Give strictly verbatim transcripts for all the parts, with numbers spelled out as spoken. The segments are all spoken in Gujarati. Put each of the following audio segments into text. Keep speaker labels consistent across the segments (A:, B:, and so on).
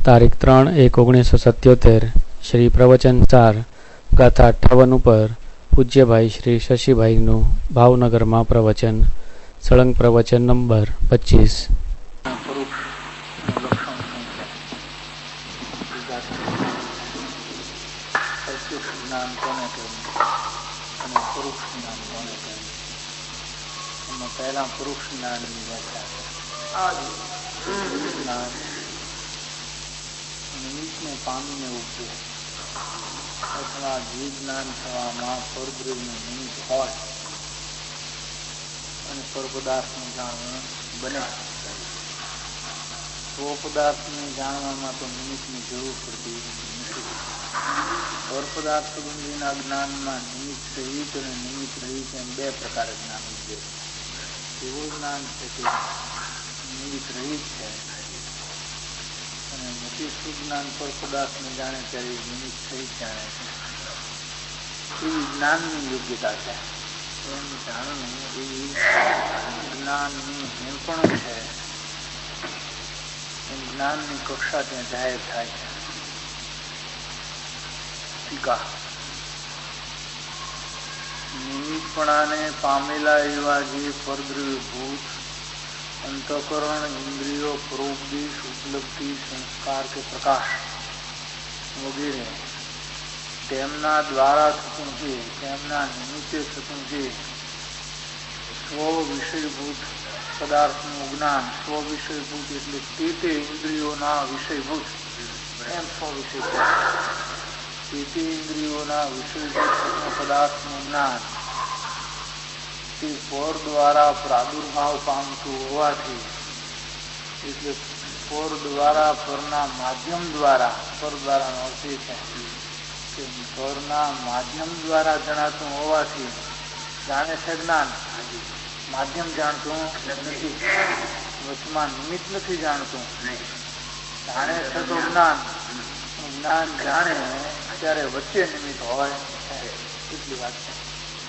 A: તારીખ ત્રણ એક ઓગણીસો સત્યોતેર શ્રી પ્રવચન ચાર ગાથા અઠ્ઠાવન ઉપર પૂજ્યભાઈ શ્રી શશીભાઈનું ભાવનગરમાં પ્રવચન, સળંગ પ્રવચન નંબર પચીસ.
B: પહેલા પુરુષ જ્ઞાનની વ્યાખ્યા જ્ઞાન નિમિત્તને પામીને ઉપજે અથવા જે જ્ઞાન થવામાં પરદ્રવ્યનું નિમિત્ત હોય અને પરપદાર્થનું જાણવું બને. સ્વપદાર્થને જાણવામાં તો નિમિત્તની જરૂર પડતી નથી. પરપદાર્થ સંબંધીના જ્ઞાનમાં નિમિત્ત સહિત અને નિમિત્ત રહિત એમ બે પ્રકારે જ્ઞાન ઉપજે. એવું જ્ઞાન છે કે નિમિત્ત રહિત છે અને મોટી સુજ્ઞાન પર પદાર્થને જાણે ત્યારે નિમિત્ત સહિત જાણે છે. એવી જ્ઞાનની યોગ્યતા છે. એમ જાણવું એવી જ્ઞાનની નિરૂપણ છે. એમ જ્ઞાનની કક્ષા ત્યાં જાહેર થાય છે. ટીકા નિમિત્તપણાને પામેલા એવા જે પરદ્રવ્યભૂત અંતઃકરણ, ઇન્દ્રિયો, પરોપદેશ, ઉપલબ્ધિ, સંસ્કાર કે પ્રકાશ વગેરે તેમના દ્વારા થતું છે, તેમના નિમિત્તે થતું છે સ્વ વિષયભૂત પદાર્થનું જ્ઞાન. સ્વ વિષયભૂત એટલે તે તે ઇન્દ્રિયોના વિષયભૂત, એમ સ્વ વિષય તે તે ઇન્દ્રિયોના વિષયભૂત પદાર્થનું જ્ઞાન તે પર દ્વારા પ્રાદુર્ભાવ પામતું હોવાથી, એટલે પર દ્વારા પરના માધ્યમ દ્વારા, પર દ્વારાનો અર્થ એ છે કે પરના માધ્યમ દ્વારા જણાતું હોવાથી જાણે છે જ્ઞાન. માધ્યમ જાણતું નથી, વચમાં નિમિત્ત નથી જાણતું, જાણે છે તો જ્ઞાન. જ્ઞાન જાણે ત્યારે વચ્ચે નિમિત્ત હોય એટલી વાત છે.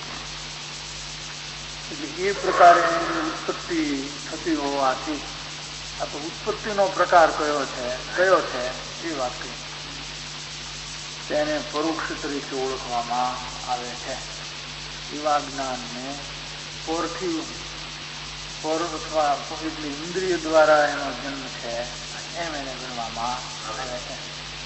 B: એટલે એ પ્રકારે એની ઉત્પત્તિ થતી હોવાથી, આ તો ઉત્પત્તિનો પ્રકાર કયો છે કયો છે એ વાત કહી, તેને પરોક્ષ તરીકે ઓળખવામાં આવે છે. એવા જ્ઞાનને પરથી પર અથવા એટલે ઇન્દ્રિય દ્વારા એનો જન્મ છે એમ એને ગણવામાં આવે છે.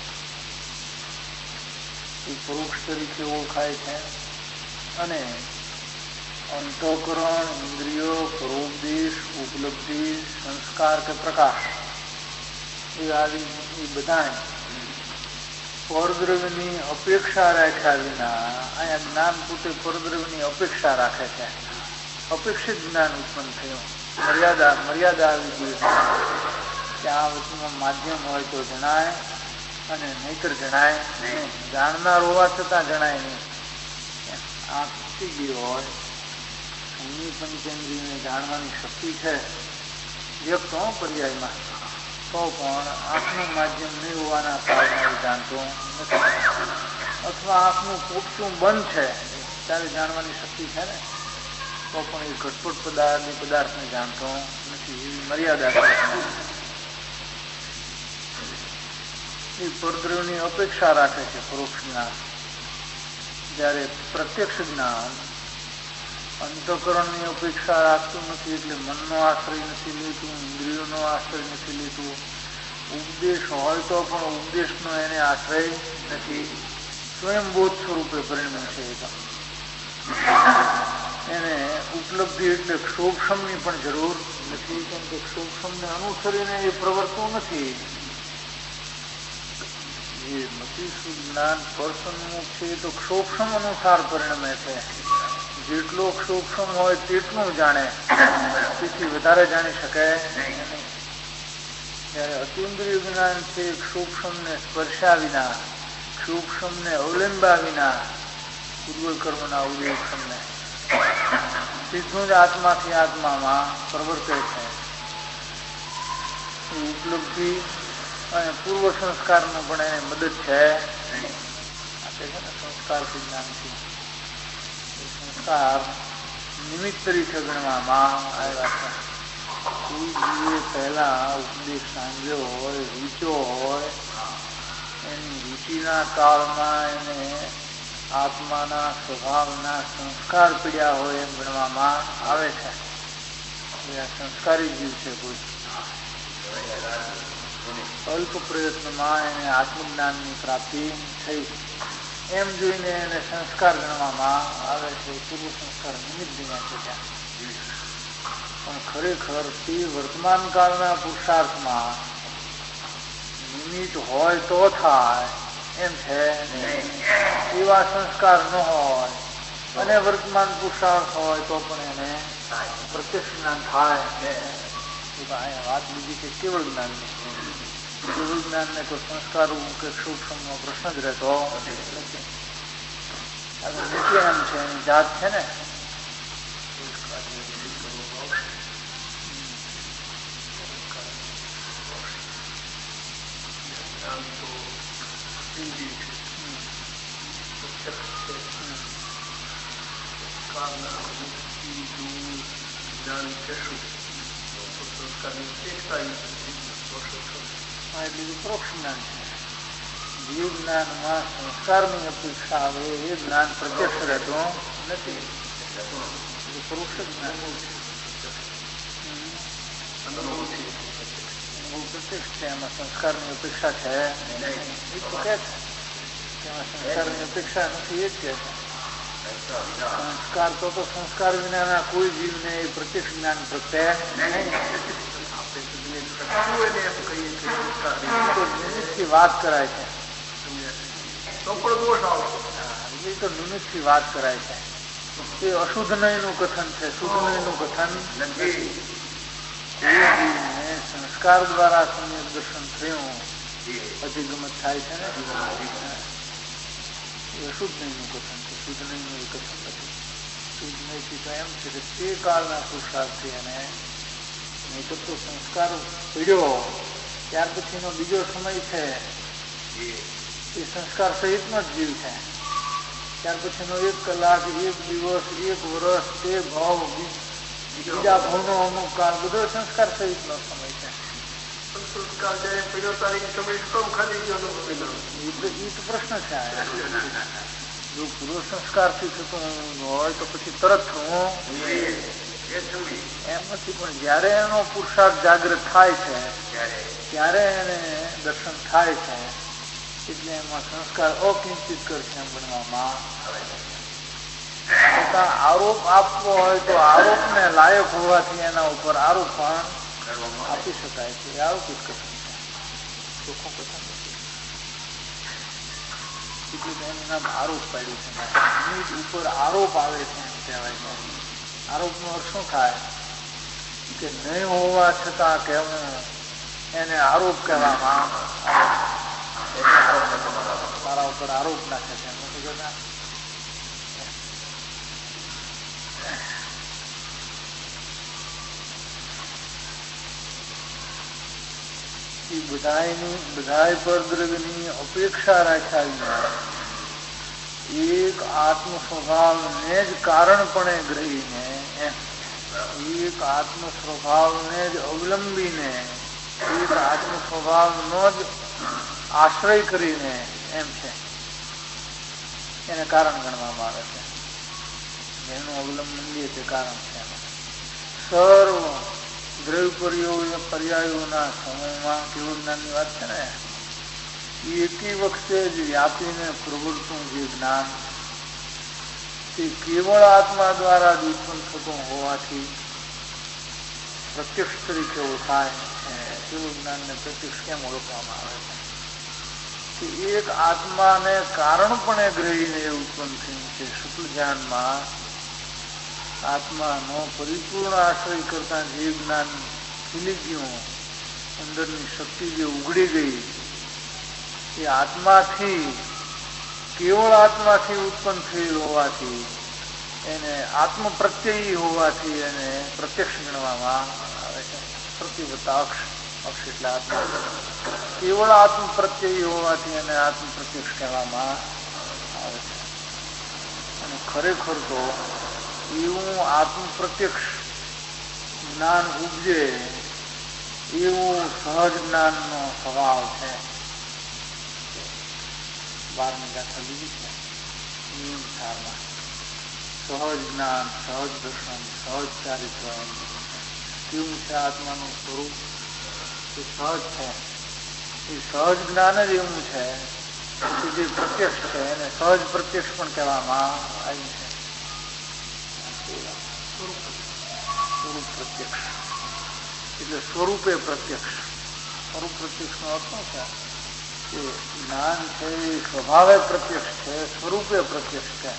B: એ પરોક્ષ તરીકે ઓળખાય છે. અને અંતઃકરણ, ઇન્દ્રિયો, પરોપદેશ, ઉપલબ્ધિ, સંસ્કાર કે પ્રકાશ એ આવી એ બધા પરદ્રવ્યની અપેક્ષા રાખ્યા વિના, અહીંયા જ્ઞાન પોતે પરદ્રવ્યની અપેક્ષા રાખે છે. અપેક્ષિત જ્ઞાન ઉત્પન્ન થયું. મર્યાદા મર્યાદા આવી ગઈ કે આ વસ્તુમાં માધ્યમ હોય તો જણાય અને નહીતર જણાય નહીં. જાણનાર હોવા છતાં જણાય નહીં. આ ખૂટી ગયો હોય, એની પંચેન્દ્રિયને જાણવાની શક્તિ છે વ્યક્ત હો પર્યાયમાં, તો પણ આંખનું માધ્યમ નહીં હોવાના કારણે જાણતો નથી. અથવા આંખનું પોપચું બંધ છે ત્યારે જાણવાની શક્તિ છે ને, તો પણ એ ઘટપટ પદાર્થ પદાર્થને જાણતો નથી. એવી મર્યાદા છે. એ પરદ્રવ્યની અપેક્ષા રાખે છે પરોક્ષ જ્ઞાન. જ્યારે પ્રત્યક્ષ જ્ઞાન અંતઃકરણની અપેક્ષા રાખતું નથી, એટલે મનનો આશ્રય નથી લેતું, ઇન્દ્રિયોનો આશ્રય નથી લેતું. ઉપદેશ હોય તો પણ ઉપદેશનો એને આશ્રય નથી. સ્વયંબોધ સ્વરૂપે પરિણમે છે. એને ઉપલબ્ધિ એટલે ક્ષોભક્ષમની પણ જરૂર નથી, કેમ કે ક્ષોભક્ષમને અનુસરીને એ પ્રવર્તતું નથી. જે મતીસુ જ્ઞાન પરસન્મુખ છે તો ક્ષોભક્ષમ અનુસાર પરિણમે છે. જેટલો ક્ષોભક્ષમ હોય તેટલું જાણે, તેથી વધારે જાણી શકે નહીં. જયારે અતિન્દ્રિય જ્ઞાન છે ક્ષોભક્ષમને સ્પર્શા વિના, ક્ષોભક્ષમને અવલંબા વિના, પૂર્વકર્મના ઉદયક્ષમને સીધું જ આત્માથી આત્મામાં પ્રવર્તે છે. ઉપલબ્ધિ અને પૂર્વ સંસ્કારનું પણ એને મદદ છે. આપે છે ને સંસ્કાર જ્ઞાનથી સંસ્કાર નિમિત્ત તરીકે ગણવામાં આવ્યા છે. કોઈ જીવે પહેલા ઉપદેશ સાંભળ્યો હોય, રીચ્યો હોય, સૃષ્ટિના કાળમાં એને આત્માના સ્વભાવના સંસ્કાર પીડ્યા હોય એમ ગણવામાં આવે છે. સંસ્કારી જીવ છે. કોઈ અલ્પ પ્રયત્નમાં એને આત્મજ્ઞાનની પ્રાપ્તિ થઈ એમ જોઈને એને સંસ્કાર ગણવામાં આવે છે. પૂર્વ સંસ્કાર નિમિત્ત ગણ્યા છે ત્યાં. પણ ખરેખર તે વર્તમાન કાળના પુરુષાર્થમાં નિમિત્ત હોય તો થાય એમ છે. એવા સંસ્કાર ન હોય અને વર્તમાન પુરુષાર્થ હોય તો પણ એને પ્રત્યક્ષ જ્ઞાન થાય. વાત બીજી કે કેવળ જ્ઞાન કેવળ જ્ઞાન ને તો સંસ્કાર કે સૂક્ષ્મનો પ્રશ્ન જ રહેતો નથી. નીચે એમ છે એની જાત છે ને પરોક્ષ જ્ઞાન છે. જે જ્ઞાનમાં સંસ્કારની અપેક્ષા આવે એ જ્ઞાન પ્રત્યક્ષ રહેતું નથી. પરોક્ષ જ્ઞાન પ્રત્યક્ષ છે. એમાં સંસ્કારની અપેક્ષા છે. એમાં સંસ્કારની અપેક્ષા નથી. એ જ કે સંસ્કાર તો તો સંસ્કાર વિનાના કોઈ જીવને એ પ્રત્યક્ષ જ્ઞાન પ્રત્યે નિમિત્તથી વાત કરાય છે. તો નિમિત્તથી વાત કરાય છે. એ અશુદ્ધ નયનું કથન છે. શુદ્ધ નયનું કથન નથી. સંસ્કાર દ્વારા સમ્યક દર્શન થયું અધિગમત થાય છે ને. એ અશુદ્ધ નયનું કથન છે. શુદ્ધ નયનું એ કથન નથી. શુદ્ધ નયથી તો એમ છે કે તે કાળના પુરુષાર્થી અને નહીં તો સંસ્કાર પીડ્યો ત્યાર પછીનો બીજો સમય છે એ સંસ્કાર સહિતનો જ જીવ છે. ત્યાર પછીનો એક કલાક, એક દિવસ, એક વર્ષ, તે ભાવ, બીજા ભાવનો અમુક કાળ બધો સંસ્કાર સહિતનો સમય છે. સંસ્કાર જયારે પીડ્યો ત્યારે સમય કમ ખાલી ગયો એ તો પ્રશ્ન છે. જો પૂર્વ સંસ્કારથી થતું હોય તો પછી તરત થવું એમ નથી. પણ જયારે એનો પુરુષાર્થ જાગૃત થાય છે ત્યારે એને દર્શન થાય છે એટલે એમાં સંસ્કાર અકિંચિત કરશે એમ ગણવામાં આવે છે. છતાં આરોપ આપવો હોય તો આરોપને લાયક હોવાથી એના ઉપર આરોપ પણ આપી શકાય છે. આરોપિત કથન છે. ચોખ્ખું કથન નથી. એટલે એનું નામ આરોપ પાડ્યું છે. નિમિત્ત ઉપર આરોપ આવે છે એમ કહેવાય છે. આરોપ નો અર્થ શું થાય કે નહીં હોવા છતાં કહેવું એને આરોપ કહેવામાં તારા ઉપર આરોપ નાખે છે. બધાની બધા પર દ્રવ્યની અપેક્ષા રાખ્યા એક આત્મ સ્વભાવને જ કારણપણે ગ્રહીને એક આત્મ સ્વભાવને જ અવલંબીને એક આત્મ સ્વભાવનો જ આશ્રય કરીને એમ છે એને કારણ ગણવામાં આવે છે. જેનું અવલંબન લે તે કારણ છે. સર્વ દ્રવ્ય પર્યાયોના સમૂહમાં કેવળ જ્ઞાનની વાત છે ને એકી વખતે જ વ્યાપીને પ્રવૃત્તું જે જ્ઞાન તે કેવળ આત્મા દ્વારા જ ઉત્પન્ન થતું હોવાથી પ્રત્યક્ષ તરીકે ઓળખાય. કેવળ જ્ઞાનને પ્રત્યક્ષ કેમ ઓળખવામાં આવે છે કે એક આત્માને કારણપણે ગ્રહીને ઉત્પન્ન થયું છે. શુક્લ જ્ઞાનમાં આત્માનો પરિપૂર્ણ આશ્રય કરતા જે જ્ઞાન ખીલી ગયું, અંદરની શક્તિ જે ઉઘડી ગઈ એ આત્માથી કેવળ આત્માથી ઉત્પન્ન થયેલ હોવાથી એને આત્મ પ્રત્યયી હોવાથી એને પ્રત્યક્ષ ગણવામાં આવે છે. પ્રતિવતા અક્ષ અક્ષ એટલે આત્મા કેવળ આત્મ પ્રત્યયી હોવાથી એને આત્મ પ્રત્યક્ષ કહેવામાં આવે છે. અને ખરેખર તો એવું આત્મ પ્રત્યક્ષ જ્ઞાન ઉપજે એવું સહજ જ્ઞાનનો સ્વભાવ છે. બારમી ગાથા લીધી છે નિયમ સારમાં. સહજ જ્ઞાન, સહજ દર્શન, સહજ ચારિત્ર કેવું છે આત્માનું સ્વરૂપ એ સહજ છે. એ સહજ જ્ઞાન જ એવું છે કે જે પ્રત્યક્ષ છે એને સહજ પ્રત્યક્ષ પણ કહેવામાં આવ્યું છે. સ્વરૂપ પ્રત્યક્ષ એટલે સ્વરૂપે પ્રત્યક્ષ. સ્વરૂપ પ્રત્યક્ષ નો અર્થ શું છે કે જ્ઞાન છે એ સ્વભાવે પ્રત્યક્ષ છે, સ્વરૂપે પ્રત્યક્ષ છે.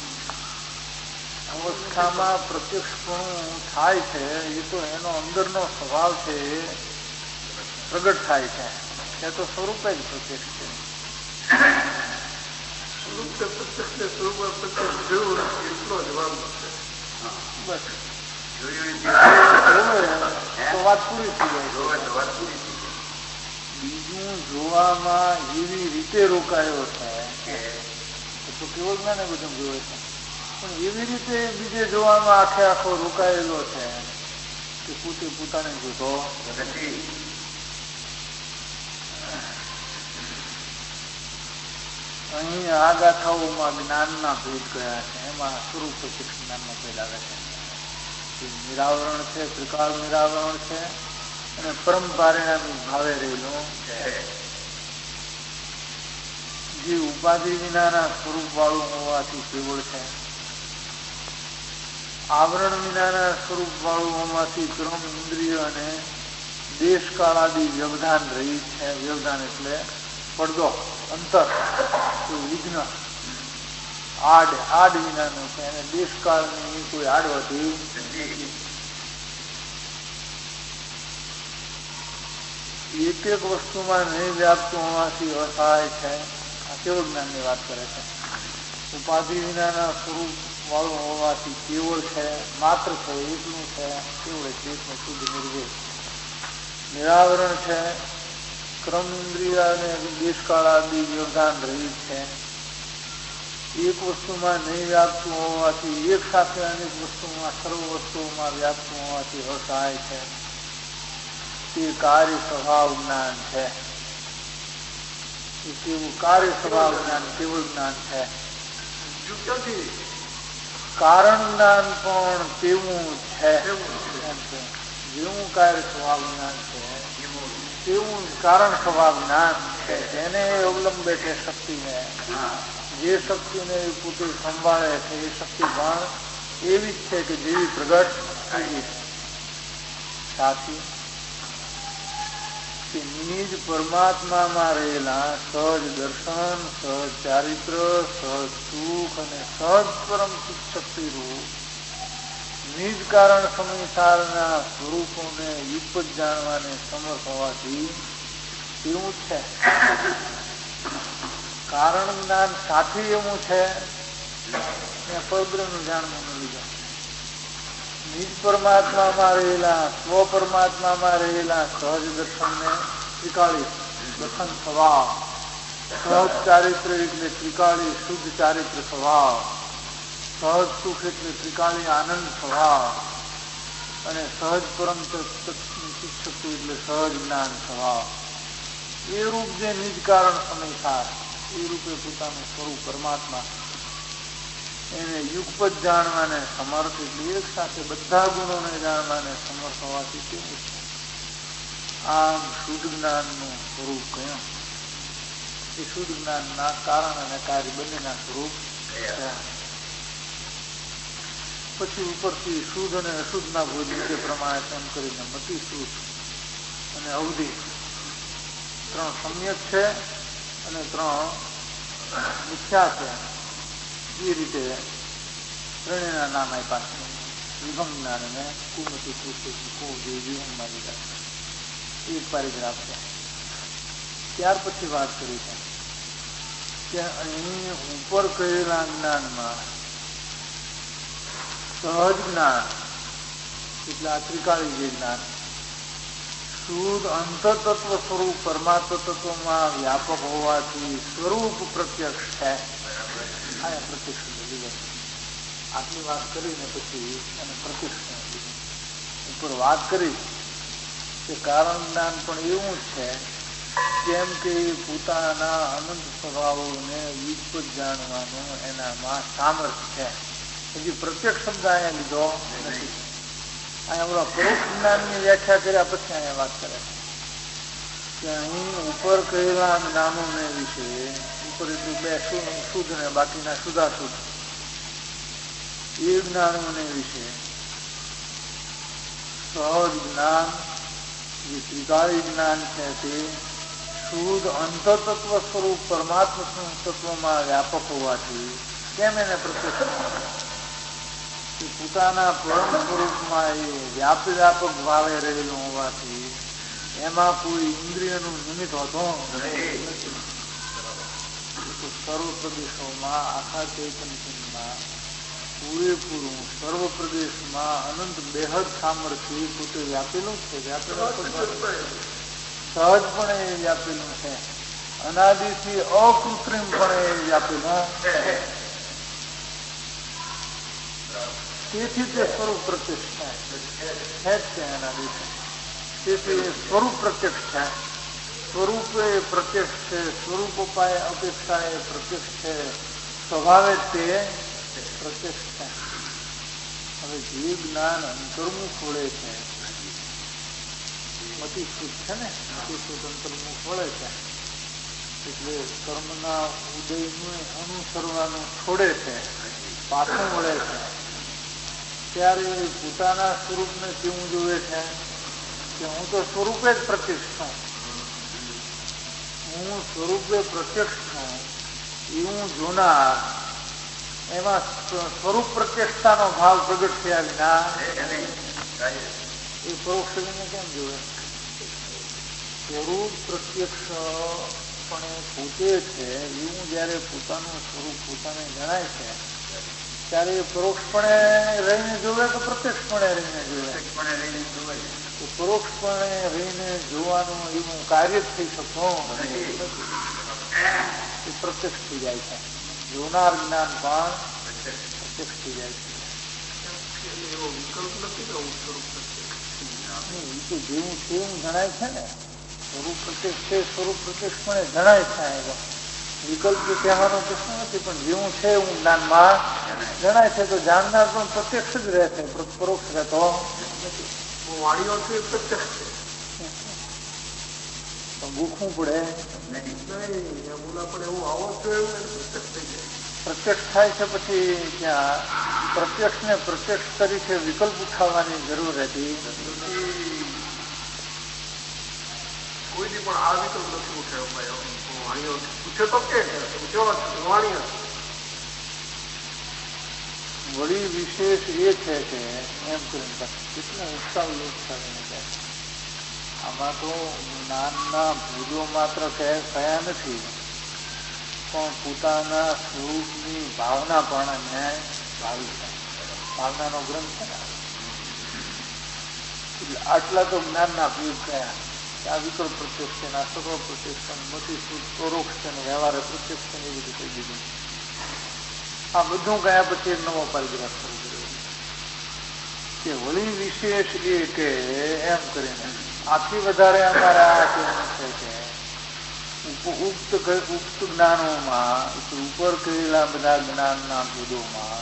B: અવસ્થામાં પ્રત્યક્ષપણું થાય છે એ તો એનો અંદરનો સ્વભાવ છે એ પ્રગટ થાય છે. એ તો સ્વરૂપે જ પ્રત્યક્ષ છે. સ્વરૂપે પ્રત્યક્ષ સ્વરૂપે પ્રત્યક્ષ જોયું એટલો જવાબ બસ તો વાત પૂરી થઈ જાય. બીજું જોવામાં એવી રીતે રોકાયો છે તો કેવળ જ્ઞાન એ બધું જોવે છે પણ એવી રીતે બીજે જોવામાં આખે આખો રોકાયેલો છે કે પોતે પોતાને જોતો નથી. અહીં આ ગાથાઓમાં જ્ઞાનના ભેદ કયા છે એમાં સ્વરૂપ પ્રત્યક્ષ જ્ઞાનનો ભેદ આવે છે. નિરાવરણ છે, ત્રિકાળ નિરાવરણ છે અને પરમ પારિણામિક ભાવે રહેલું છે. જે ઉપાધિ વિનાના સ્વરૂપ વાળું હોવાથી કેવળ છે, આવરણ વિનાના સ્વરૂપ વાળું હોવાથી ક્રમ ઇન્દ્રિય અને દેશકાળ આદિ વ્યવધાન રહી છે. વ્યવધાન એટલે પડદો, અંતર, વિઘ્ન, આડ આડ વિનાનું છે અને દેશકાળની કોઈ આડવતી નથી. એક એક વસ્તુમાં નહીં વ્યાપતું હોવાથી અસહાય છે. આ કેવળ જ્ઞાનની વાત કરે છે. ઉપાધિ વિનાના સ્વરૂપ વાળું હોવાથી કેવળ છે, માત્ર છે, એકલું છે, કેવળ છે, એકનું શુદ્ધ નિર્વેદ. નિરાવરણ છે, ક્રમ ઇન્દ્રિય અને દેશકાળ આદિ વ્યવધાન રહિત છે. એક વસ્તુમાં નહીં વ્યાપતું હોવાથી એક સાથે અનેક વસ્તુમાં સર્વ વસ્તુઓમાં વ્યાપતું હોવાથી અસહાય છે. તે કાર્ય સ્વભાવ જ્ઞાન છે. કેવું કાર્ય સ્વભાવ જ્ઞાન કેવળ જ્ઞાન છે. કારણ જ્ઞાન પણ તેવું છે. જેવું કાર્ય સ્વભાવ જ્ઞાન છે તેવું કારણ સ્વભાવ જ્ઞાન છે. તેને અવલંબે છે શક્તિને. જે શક્તિને પોતે સંભાળે છે એ શક્તિ પણ એવી જ છે કે જેવી પ્રગટ થઈ છે. સાચી કે નિજ પરમાત્મામાં રહેલા સહજ દર્શન, સહજ ચારિત્ર, સહજ સુખ અને સહજ પરમ શક્તિ રૂપ નિજ કારણ સંસારના સ્વરૂપોને યુક્ત જાણવાને સમર્થ હોવાથી એવું છે. કારણ જ્ઞાન સાથે એવું છે પરબ્રહ્મ જાણવાનું લીધું. નિજ પરમાત્મામાં રહેલા સ્વ પરમાત્મામાં રહેલા સહજ દર્શનને ત્રિકાળી દર્શન સ્વભાવ, સહજ ચારિત્ર એટલે ત્રિકાળી શુદ્ધ ચારિત્ર સ્વભાવ, સહજ સુખ એટલે ત્રિકાળી આનંદ સ્વભાવ અને સહજ પરમ શક્તિ એટલે સહજ જ્ઞાન સ્વભાવ. એ રૂપ જે નિજ કારણ સમયસાર એ રૂપે પોતાનું સ્વરૂપ પરમાત્મા એને યુગપત જાણવાને સમર્થ એટલે એક સાથે બધા ગુણોને જાણવાને સમર્થ હોવાથી કેવું છે. આમ શુદ્ધ જ્ઞાનનું સ્વરૂપ કયું એ શુદ્ધ જ્ઞાનના કારણ અને કાર્ય બંનેના સ્વરૂપ કયા. પછી ઉપરથી શુદ્ધ અને અશુદ્ધના ભોજ રીતે પ્રમાણે તેમ કરીને મતિ શુદ્ધ અને અવધિ ત્રણ સમ્યક છે અને ત્રણ મિથ્યા છે. એ રીતે ત્રણેયના નામ આપ્યા છે. વિભંગ જ્ઞાન અને કુમતિ વિભંગમાં લીધા એક પેરેગ્રાફ છે. ત્યાર પછી વાત કરી છે કે અહીં ઉપર કહેલા જ્ઞાનમાં સહજ જ્ઞાન એટલે આ ત્રિકાળી જે જ્ઞાન શુદ્ધ અંતતત્વ સ્વરૂપ પરમાત્મ તત્વમાં વ્યાપક હોવાથી સ્વરૂપ પ્રત્યક્ષ છે. આ પ્રત્યક્ષ લીધો. આટલી વાત કરીને પછી અને પ્રત્યક્ષ ઉપર વાત કરી કે કારણ જ્ઞાન પણ એવું જ છે કેમ કે પોતાના અનંત સ્વભાવોને વિસ્તૃત જાણવાનું એનામાં સામર્થ્ય છે. હજી પ્રત્યક્ષ શબ્દ અહીંયા લીધો નથી. અહીંયા ઓલા પરોક્ષ જ્ઞાનની વ્યાખ્યા કર્યા પછી અહીંયા વાત કરે કે અહીં ઉપર કહેલા જ્ઞાનોને વિશે ઉપર એટલું બે શુદ્ધ ને બાકીના શુદ્ધાશુદ્ધ એ જ્ઞાનોને વિશે સહજ જ્ઞાન જે ત્રિકાળી જ્ઞાન છે તે શુદ્ધ અંતતત્વ સ્વરૂપ પરમાત્મા તત્વમાં વ્યાપક હોવાથી કેમ એને પ્રત્યક્ષ પોતાના પરમ સ્વરૂપમાં એ વ્યાપ વ્યાપક ભાવે રહેલું હોવાથી એમાં કોઈ ઇન્દ્રિયનું નિમિત્ત હોતો સર્વ પ્રદેશોમાં આખા ચૈતન્યમાં પૂરેપૂરું સર્વ પ્રદેશમાં અનંત બેહદ સામર્થ્ય પોતે વ્યાપેલું છે. વ્યાપેલું સહજપણે વ્યાપેલું છે. અનાદિથી અકૃત્રિમપણે વ્યાપેલું તેથી તે સ્વરૂપ પ્રત્યક્ષ છે જ છે અનાદિથી. તેથી સ્વરૂપ પ્રત્યક્ષ છે. સ્વરૂપે પ્રત્યક્ષ છે. સ્વરૂપ ઉપાય અપેક્ષા એ પ્રત્યક્ષ છે. સ્વભાવે તે પ્રત્યક્ષ છે. હવે જે જ્ઞાન અંતર્મુખ વળે છે મતિશુદ્ધ છે ને મતિશુદ્ધ અંતર્મુખ વળે છે એટલે કર્મના ઉદયનું અનુસરવાનું છોડે છે, પાછું વળે છે. ત્યારે પોતાના સ્વરૂપને કેવું જોવે છે કે હું તો સ્વરૂપે જ પ્રત્યક્ષ છું. હું સ્વરૂપે પ્રત્યક્ષ છું એવું જોનાર એમાં સ્વરૂપ પ્રત્યક્ષતાનો ભાવ પ્રગટ થયા વિના એ પરોક્ષને કેમ જોવે? સ્વરૂપ પ્રત્યક્ષ પણ પોતે છે એવું જયારે પોતાનું સ્વરૂપ પોતાને જણાય છે ત્યારે એ પરોક્ષપણે રહીને જોવે કે પ્રત્યક્ષપણે રહીને જોવે? પરોક્ષપણે રહીને જોવાનું એવું કાર્ય જ થઈ શકતો એ પ્રત્યક્ષ થઈ જાય છે. જોનાર જ્ઞાન પણ પ્રત્યક્ષ થઈ જાય છે. એવો વિકલ્પ નથી કે જેવું છે એવું જણાય છે ને. સ્વરૂપ પ્રત્યક્ષ છે, સ્વરૂપ પ્રત્યક્ષપણે જણાય છે. વિકલ્પ કહેવાનો પ્રશ્ન નથી, પણ જેવું છે એવું જ્ઞાનમાં જણાય છે તો જાણનાર પણ પ્રત્યક્ષ જ રહે છે, પરોક્ષ રહેતો વાણીઓ પ્રત્યક્ષ છે. ભૂખવું પડે પ્રત્યક્ષ થાય છે. પછી ત્યાં પ્રત્યક્ષ ને પ્રત્યક્ષ તરીકે વિકલ્પ ઉઠાવવાની જરૂર રહેતી કોઈની પણ આ વિકલ્પ નથી ઉઠાવ્યો. પૂછે તો કે વાણીઓ વળી વિશેષ એ છે કે એમ કરીને કેટલું ઉત્સાહ ઉત્સાહ આમાં તો જ્ઞાનના ભૂલો માત્ર કયા નથી, પણ પોતાના સ્વરૂપની ભાવના પણ એમને ભાવી છે. ભાવનાનો ગ્રંથ છે ને એટલે આટલા તો જ્ઞાનના પ્રયોગ કયા કે આ વિકલ્પ પ્રત્યક્ષ છે, આ સર્વ પ્રત્યક્ષ છે, મતિ શુદ્ધ પરોક્ષ છે, વ્યવહારે પ્રત્યક્ષ છે, એ બધું કહી દીધું. આ બધું ગયા પછી એક નવો પરિગ્રહ શરૂ કર્યો કે વળી વિશેષ એ કે એમ કરીને આથી વધારે અમારે આ કહેવું છે કે ઉક્ત ઉક્ત જ્ઞાનોમાં ઉપર કરેલા બધા જ્ઞાનના ભેદોમાં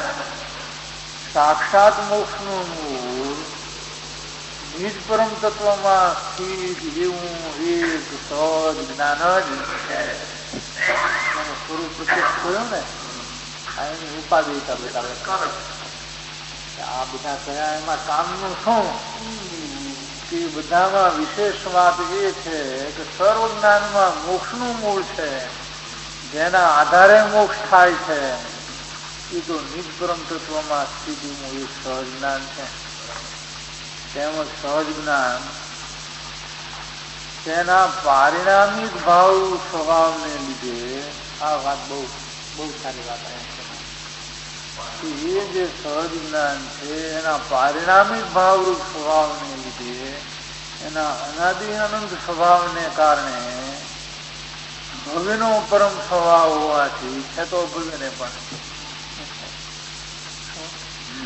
B: સાક્ષાત મોક્ષનું મૂળ નિજ પરમ તત્વમાં સ્થિત એવું એક સહજ જ્ઞાન જ છે. સ્વરૂપ પ્રત્યક્ષ થયો ને આ એની ઉપાધિતા બતાવે. આ બધા કયા એમાં કામનું શું કે બધામાં વિશેષ વાત એ છે કે સર્વ જ્ઞાનમાં મોક્ષનું મૂળ છે. જેના આધારે મોક્ષ થાય છે એ તો નિજ પરમ તત્વમાં સ્થિતિનું એક સહજ જ્ઞાન છે. તેમજ સહજ જ્ઞાન તેના પારિણામિક ભાવ સ્વભાવને લીધે આ વાત બહુ બહુ સારી વાત છે. એ જે સહજ જ્ઞાન છે એના પારિણામિક ભાવરૂપ સ્વભાવને લીધે એના અનાદિ અનંત સ્વભાવને કારણે ભવ્યનો પરમ સ્વભાવ હોવાથી છે તો ભવ્યને પણ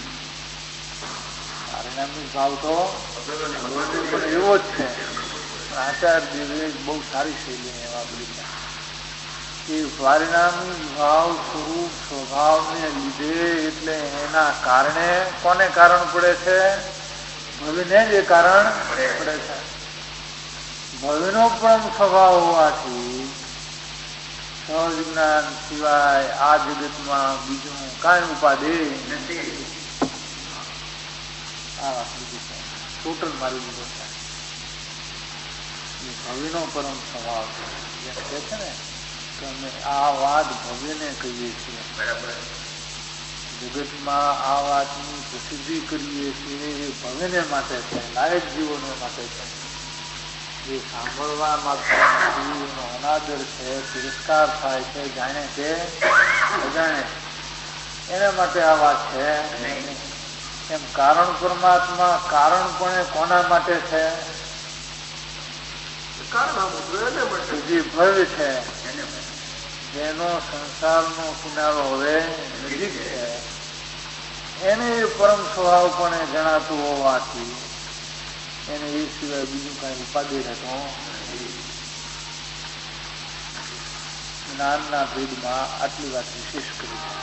B: પારિણામિક ભાવ તો એવો જ છે. પણ આચાર્ય દેવે બહુ સારી શૈલીને એવા બધી એ પરિણામી ભાવ સ્વરૂપ સ્વભાવને લીધે એટલે એના કારણે કોને કારણ પડે છે? ભવિને જ એ કારણ પડે છે. ભવિનો પણ સ્વભાવ હોવાથી સહજ જ્ઞાન સિવાય આ જગતમાં બીજું કાંઈ ઉપાધિ નથી. આ વાત બીજી છે, ટોટલ મારી દીધો છે. ભવિનો પરમ સ્વભાવ છે. જેમ કહે છે ને કે અમે આ વાત ભવ્યને કહીએ છીએ. બરાબર. જગતમાં આ વાતની પ્રસિદ્ધિ કરીએ છીએ એ ભવ્યને માટે છે, લાયક જીવોને માટે છે. જે સાંભળવા માગતા નથી એનો અનાદર છે, તિરસ્કાર થાય છે, જાણે કે અજાણે, એના માટે આ વાત છે. એમ કારણ પરમાત્મા કારણપણે કોના માટે છે? જે ભવ્ય છે, જેનો સંસારનો કિનારો હવે નજીક છે, એને પરમ સ્વભાવ પણ જણાતું હોવાથી એને એ સિવાય બીજું કઈ ઉપાધિ રહેતો જ્ઞાનના ભેદમાં આટલી વાત વિશેષ કરી છે.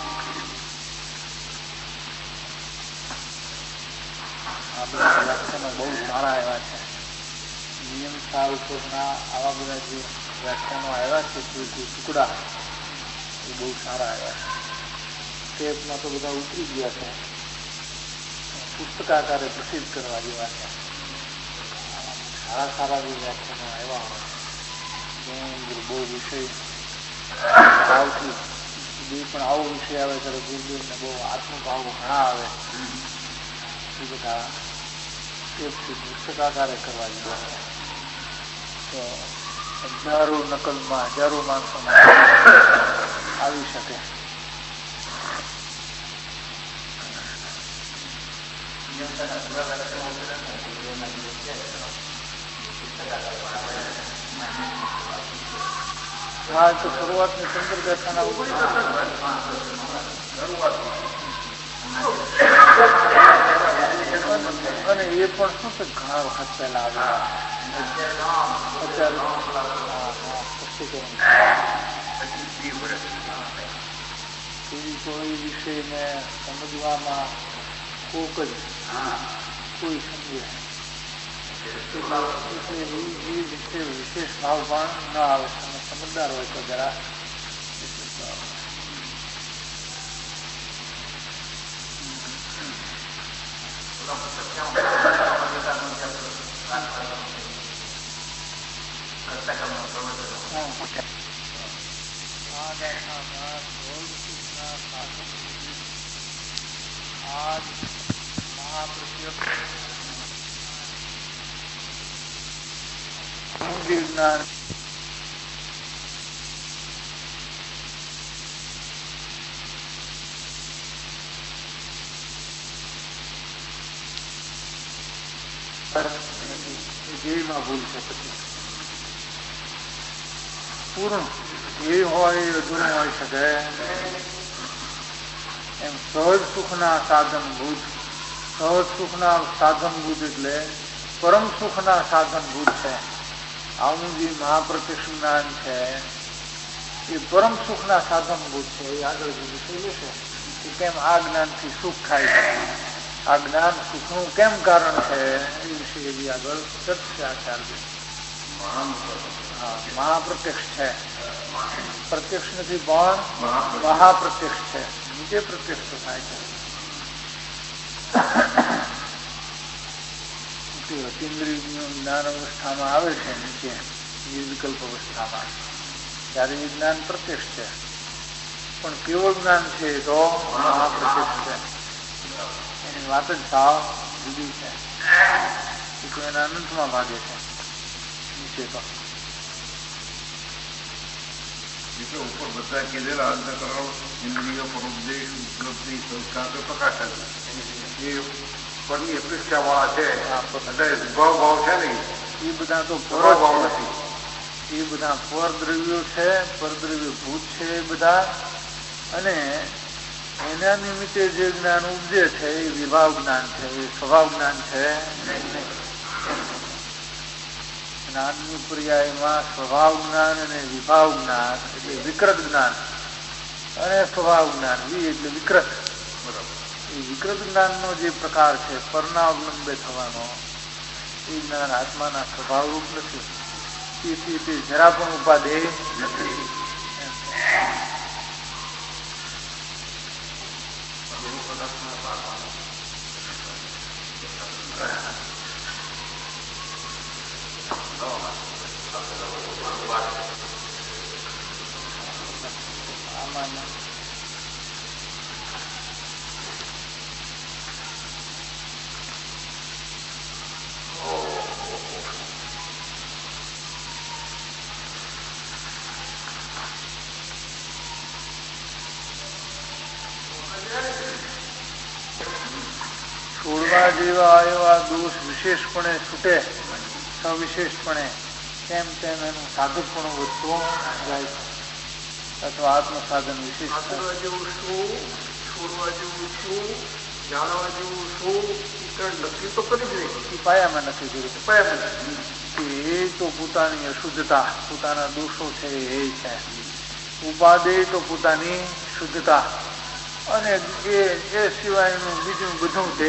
B: આ બધા વ્યાખ્યાનો બહુ સારા એવા છે. નિયમ સાર ઉપરના આવા બધા જે વ્યાખ્યાનો આવ્યા છે તે ટુકડા એ બહુ સારા આવ્યા છે. સ્ટેપમાં તો બધા ઉતરી ગયા છે, પુસ્તકાકારે પ્રસિદ્ધ કરવા જેવા છે. સારા સારા જે વ્યાખ્યાનો આવ્યા હોય જેની બહુ વિષય ભાવથી જે પણ આવો વિષય આવે ત્યારે ગુરુદેવને બહુ આત્મભાવ ઘણા આવે એ બધા સ્ટેપથી પુસ્તકાકારે કરવા જેવા છે. તો હજારો નકલમાં હજારો માણસોમાં આવી શકે. હા, તો શરૂઆતની પંદર બેઠાના અને એ પણ શું છે ઘણા વખત પહેલા આવ્યા અત્યારે કોઈ વિષયને સમજવામાં કોક જ કોઈ સમજે એટલે વિશેષ ભાવ પણ ન આવે. તમે સમજદાર હોય તો જરા आज महाप्रत्यक्ष ज्ञान ધ્યેયમાં ભૂલ છે. પછી પૂર્ણ ધ્યેય હોય એ અધૂરું હોઈ શકે એમ સહજ સુખના સાધનભૂત. સહજ સુખના સાધનભૂત એટલે પરમ સુખના સાધનભૂત છે. આવું જે મહાપ્રત્યક્ષ જ્ઞાન છે એ પરમ સુખના સાધનભૂત છે. એ આગળ જે વિષય લેશે કે કેમ આ જ્ઞાનથી સુખ થાય છે, આ જ્ઞાન સુખનું કેમ કારણ છે એ વિશે બી આગળ ચર્ચા આચાર્ય. હા, મહાપ્રત્યક્ષ છે, પ્રત્યક્ષ નથી પણ મહાપ્રત્યક્ષ છે. નીચે પ્રત્યક્ષ થાય છે અતિન્દ્રિય જ્ઞાન અવસ્થામાં આવે છે નીચે નિર્વિકલ્પ અવસ્થામાં, ત્યારે એ જ્ઞાન પ્રત્યક્ષ છે. પણ કેવું જ્ઞાન છે તો મહાપ્રત્યક્ષ છે. એની વાત જ સાવ જુદી છે. એ તો એના અનંતમાં ભાગે છે. નીચે તો
C: ઉપર બધા કીધેલા અંતકરણ ઇન્દ્રિય પરોપદેશ ઉપલબ્ધિ સંસ્કાર તો પ્રકાશન એ પરની અપેક્ષા વાળા છે. ભાવ ભાવ છે ને
B: એ બધા તો પર
C: ભાવ નથી.
B: એ બધા પરદ્રવ્યો છે, પરદ્રવ્ય ભૂત છે એ બધા. અને એના નિમિત્તે જે જ્ઞાન ઉપજે છે એ વિભાવ જ્ઞાન છે, એ સ્વભાવ જ્ઞાન છે. જ્ઞાનની પર્યાયમાં સ્વભાવ જ્ઞાન અને વિભાવ જ્ઞાન એટલે વિકૃત જ્ઞાન અને સ્વભાવ જ્ઞાન વી એટલે વિકૃત. એ વિકૃત જ્ઞાનનો જે પ્રકાર છે પરનાવલંબે થવાનો એ જ્ઞાન આત્માના સ્વભાવ રૂપ નથી. તેથી તે જરા પણ ઉપાદેય નથી. છોડવા જેવા એવા દોષ વિશેષપણે છૂટે સવિશેષપણે તેમ તેમ એનું સાધકપણું વધતું જાય છે અથવા આત્મસાધન વિશેષ
C: જેવું શું છોડવા જેવું શું જાણવા જેવું શું નક્કી તો કરી જ નહીં.
B: પાયામાં નક્કી કર્યું. પાયામાં એ તો પોતાની અશુદ્ધતા પોતાના દોષો છે એ છે. ઉપાદેય તો પોતાની શુદ્ધતા અને એ એ સિવાયનું બીજું બધું છે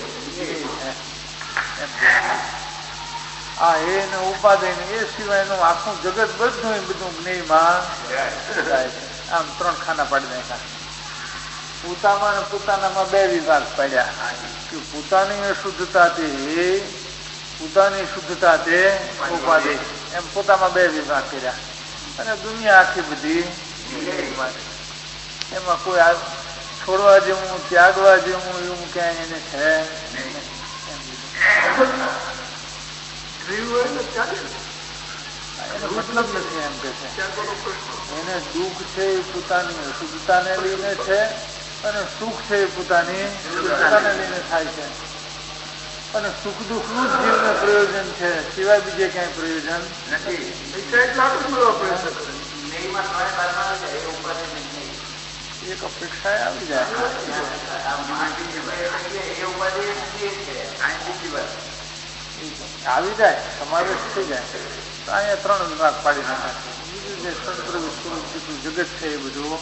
B: આ એ ને ઉપાદેય ને એ સિવાયનું આખું જગત બધું બધું જ્ઞેયમાં જાય છે. આમ ત્રણ ખાના પાડી નાખ્યા. પોતામાં ને પોતાનામાં બે વિભાગ પાડ્યા કે પોતાની અશુદ્ધતા તે પોતાની શુદ્ધતા તે ઉપાદેય એમ પોતામાં બે વિભાગ કર્યા. અને દુનિયા આખી બધી એમાં કોઈ છોડવા જેવું ત્યાગવા જેવું એવું ક્યાંય એને છે એનો મતલબ નથી એમ કે છે. એને દુઃખ છે એ પોતાની અશુદ્ધતાને લઈને છે અને સુખ છે એ પોતાની શુદ્ધતાને લઈને થાય છે. અને સુખ દુઃખ નું જ જીવને પ્રયોજન છે સિવાય બીજે ક્યાંય પ્રયોજન નથી. એક અપેક્ષા આવી જાય આવી જાય સમાવેશ થઈ જાય તો અહીંયા ત્રણ વિભાગ પાડી નાખે છે. બીજું જે તંત્ર સ્વરૂપ જેટલું જગત છે એ બધું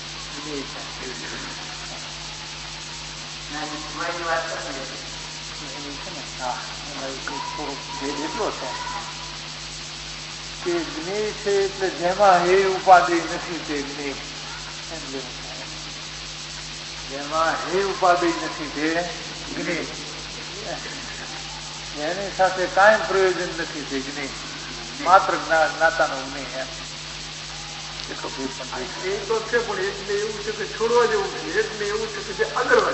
B: એટલો છે કે જ્ઞેય છે એટલે જેમાં હે ઉપાધિ નથી તે જ્ઞેય. જેમાં હે ઉપાધિ નથી તે જ્ઞેય. એની સાથે કાંઈ પ્રયોજન નથી તે જ્ઞેય. માત્ર જ્ઞાતાનો જ્ઞેય એમ એટલો ભેદ પણ એ તો છે. પણ એટલે એવું છે કે છોડવા જેવું છે એટલે એવું છે કે જે અગરવા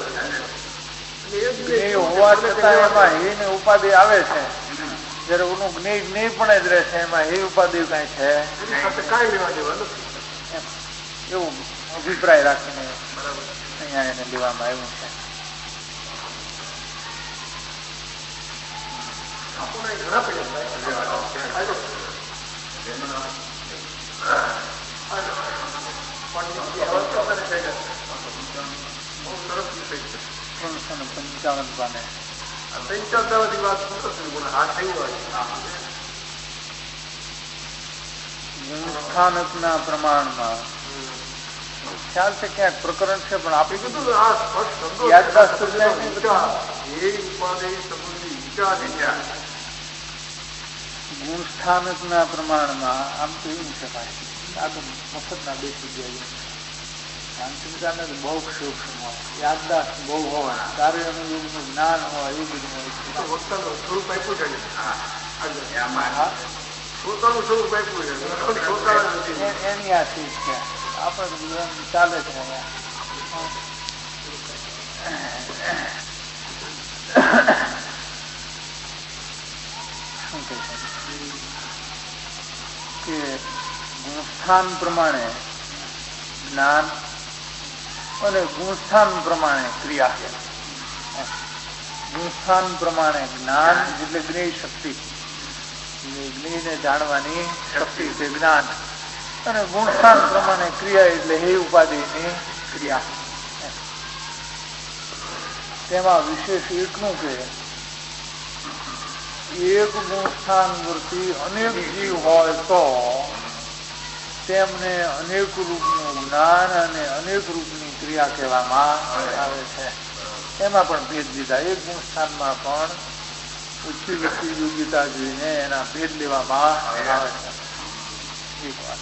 B: હોવા છતાં એમાં હે ને ઉપાધિ આવે છે. જયારે ઓનું જ્ઞેય જ્ઞેય પણ જ રહે છે એમાં હે ઉપાધિ કઈ છે એની સાથે કાંઈ લેવા દેવા નથી એવું અભિપ્રાય રાખીને અહીંયા એને લેવામાં આવ્યું છે. પંચાવન પાને પંચાવન વાત ગુણસ્થાનક ના પ્રમાણમાં ખ્યાલ છે ક્યાંક પ્રકરણ છે પણ આપણે કીધું યાદદાસ્ત ગુણસ્થાનક ના પ્રમાણમાં આમ તો એવું છે ભાઈ આ તો મફત ના બે જગ્યા શાંતિકાને બહુ સૂક્ષ્મ હોય યાદદાસ્ત બહુ હોય કાર્ય અનુયોગનું જ્ઞાન હોય એ બધું હોય સ્વરૂપ આપ્યું છે એની આ ચીજ છે. આપણે તો બધું એમ ચાલે છે શું કહે છે કે ગુણસ્થાન પ્રમાણે જ્ઞાન અને ગુણસ્થાન પ્રમાણે ક્રિયા. ગુણસ્થાન પ્રમાણે જ્ઞાન એટલે જ્ઞેય શક્તિ જ્ઞેયને જાણવાની શક્તિ છે જ્ઞાન અને ગુણસ્થાન પ્રમાણે ક્રિયા એટલે હે ઉપાધિની ક્રિયા. તેમાં વિશેષ એટલું કે એક ગુણ સ્થાન વર્તી અનેક જીવ હોય તો તેમને અનેક રૂપનું જ્ઞાન અને અનેક રૂપની ક્રિયા કહેવામાં આવે છે. એમાં પણ ભેદ દીધા. એક ગુણ સ્થાનમાં પણ ઉચ્ચી વ્યક્તિ યોગ્યતા જોઈને એના ભેદ લેવામાં આવે છે. એક વાત,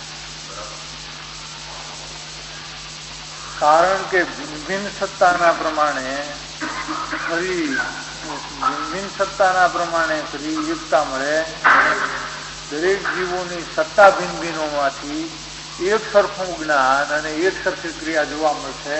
B: કારણ કે ભિન્ન ભિન્ન સત્તાના પ્રમાણે ફરી ભિન્ન ભિન્ન સત્તાના પ્રમાણે ફરી એકતા મળે. દરેક જીવોની સત્તા ભિન્ન ભિન્ન હોવાથી એક સરખું જ્ઞાન અને એક સરખી ક્રિયા જોવા મળશે.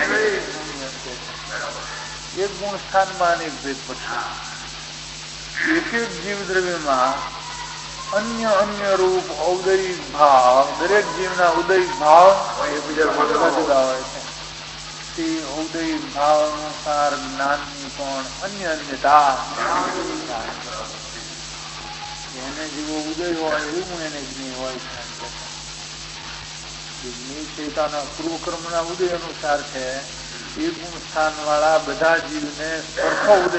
B: એક ગુણ સ્થાનમાં અનેક ભેદ પડશે. એક એક જીવ દ્રવ્યમાં અન્ય અન્ય રૂપ ઔદયિક ભાવ, દરેક જીવના ઉદયિક ભાવ જુદા જુદા હોય છે. તે ઔદયિક ભાવ અનુસાર જ્ઞાનની પણ અન્ય અન્યતા. એને જેવો ઉદય હોય એવું એને જ્ઞેય હોય છે. જ્ઞેય ચેતાના પૂર્વકર્મના ઉદય અનુસાર છે. એ ગુણ સ્થાન વાળા બધા જીવને સરખો ઉદય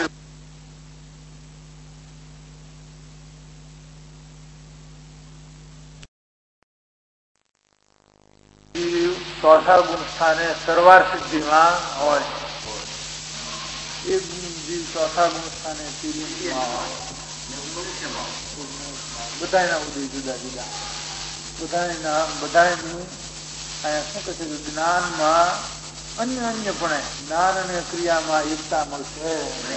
B: ચોથા ગુણ સ્થાને સરવાર સિદ્ધિમાં હોય. એક જીવ ચોથા ગુણ સ્થાને તિર્યકમાં હોય. બધાના ઉદય જુદા જુદા. બધાના બધાની અહીંયા શું કહે છે કે જ્ઞાનમાં અન્ય અન્યપણે જ્ઞાન અને ક્રિયામાં એકતા મળશે.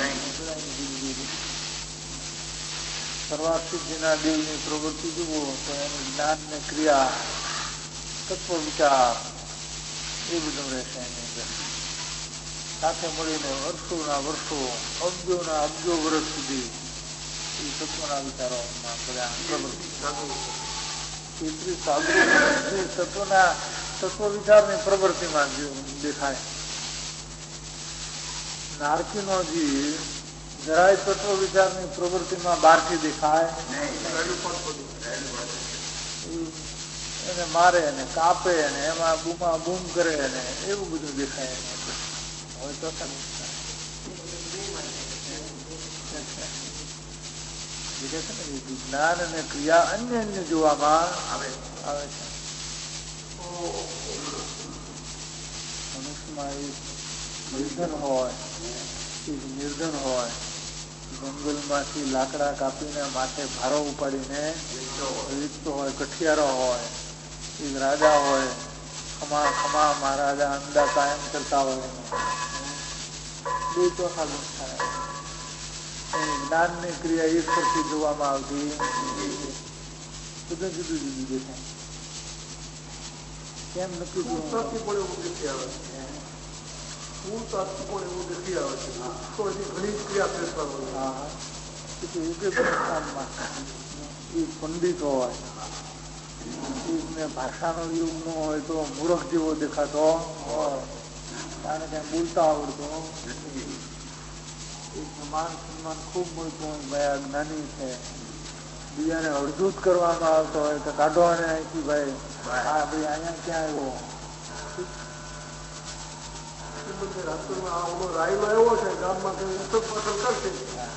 B: સરવાર સિદ્ધિના દેવની પ્રવૃત્તિ જુઓ તો એનું જ્ઞાન ને ક્રિયા, તત્વ વિચાર એ બધું રહેશે એની અંદર. સાથે મળીને વર્ષોના વર્ષો, અબજોના અબજો વર્ષ સુધી એ તત્વના વિચારોમાં બધા પ્રવૃત્તિ તત્વના તત્વ વિચારની પ્રવૃત્તિમાં દેખાય. નારકીનો જીવ જરાય તત્વ વિચારની પ્રવૃત્તિમાં બહારથી દેખાય. એને મારે ને કાપે ને એમાં બૂમા બૂમ કરે ને એવું બધું દેખાય. હવે તો જ્ઞાન અને ક્રિયા અન્ય અન્ય જોવામાં આવે આવે છે. મનુષ્યમાં એક નિર્ધન હોય, એક નિર્ધન હોય, જંગલમાંથી લાકડા કાપીને માથે ભારો ઉપાડીને વેચતો હોય, કઠિયારો હોય, એક રાજા હોય, ખમા ખમા મહારાજા અંદા કાયમ કરતા હોય. બે ચોથા ગુણ થાય. જ્ઞાન ની ક્રિયા એક સરખી જોવામાં આવતી બધું જુદું જુદું દેખાય. કેમ નક્કી એવું દેખી આવે છે. ઘણી ક્રિયા ફેરફાર હોય. પંડિત હોય, ભાષાનો યુગ નો હોય તો મૂર્ખ જેવો દેખાતો હોય, કારણ કે બોલતા આવડતો. માન સન્માન ખૂબ મળતું હોય, ભાઈ જ્ઞાની છે. બીજાને અડધૂત કરવામાં આવતો હોય તો કાઢો અને અહીંથી ભાઈ હા ભાઈ અહીંયા ક્યાં આવ્યો. રાયલો એવો છે ગામમાં કરશે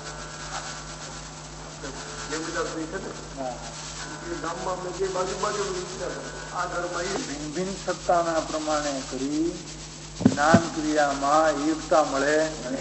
B: ભિન્ન ભિન્ન સત્તાના પ્રમાણે કરી જ્ઞાન ક્રિયામાં એકતા મળે.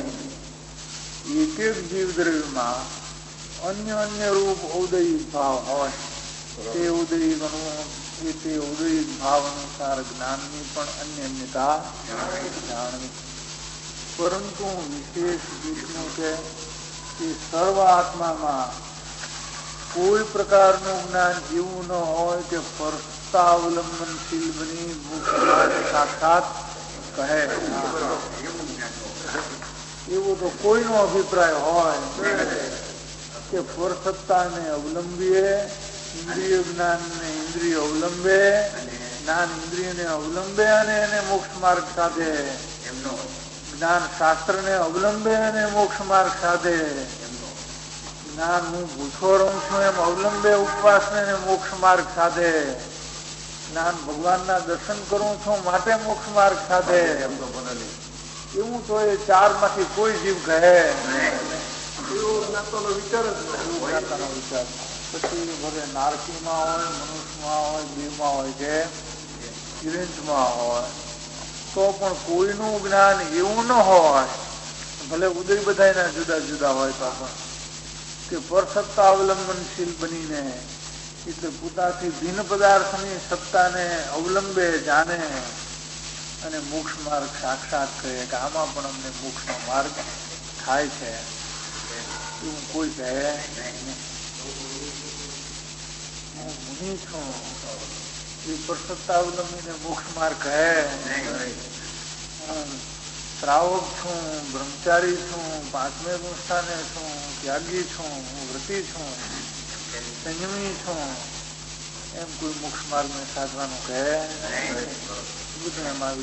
B: એક એક જીવ દ્રવ્યમાં અન્ય અન્ય રૂપ ઔદયિક ભાવ હોય. તે ઔદયિક તે ઔદયિક ભાવ અનુસાર જ્ઞાનની પણ અન્ય અન્યતા જાણવી. પરંતુ વિશેષ વિષ્ણુ કે સર્વ આત્મામાં કોઈ પ્રકારનું જ્ઞાન એવું ન હોય કે પરસ્તાવલંબનશીલ બની સાક્ષાત કહે. એવો તો કોઈનો અભિપ્રાય હોય કે પરસત્તાને અવલંબીએ, ઇન્દ્રિય જ્ઞાન ને ઇન્દ્રિય અવલંબે, જ્ઞાન ઇન્દ્રિયને અવલંબે અને એને મોક્ષ માર્ગ સાધે, જ્ઞાન શાસ્ત્ર ને અવલંબે અને મોક્ષ માર્ગ સાધે, જ્ઞાન હું ભૂખો રહું છું એમ અવલંબે ઉપવાસ ને મોક્ષ માર્ગ સાધે, જ્ઞાન ભગવાનના દર્શન કરું છું માટે મોક્ષ માર્ગ સાધે. એવું તો એ ચાર માંથી કોઈ જીવ કહે વિચાર પછી ભલે નારકીમાં હોય, મનુષ્યમાં હોય, દેવમાં હોય કે કિરીંચમાં હોય, તો પણ કોઈનું જ્ઞાન એવું ન હોય, ભલે ઉદય બધાના જુદા જુદા હોય તો પણ કે પરસત્તા અવલંબનશીલ બનીને એટલે પોતાથી ભિન્ન પદાર્થની સત્તાને અવલંબે જાણે અને મોક્ષ માર્ગ સાક્ષાત કરે કે આમાં પણ અમને મોક્ષનો માર્ગ થાય છે એવું કોઈ કહે નહીં. હું મુનિ છું એ પરસત્તા અવલંબીને મોક્ષ માર્ગ કહે. શ્રાવક છું, બ્રહ્મચારી છું, પાંચમે ગુણસ્થાને છું, ત્યાગી છું, હું વ્રતી છું, સંયમી છું, એમ કોઈ મોક્ષ માર્ગ ને સાધવાનું કહે બધું એમ આવી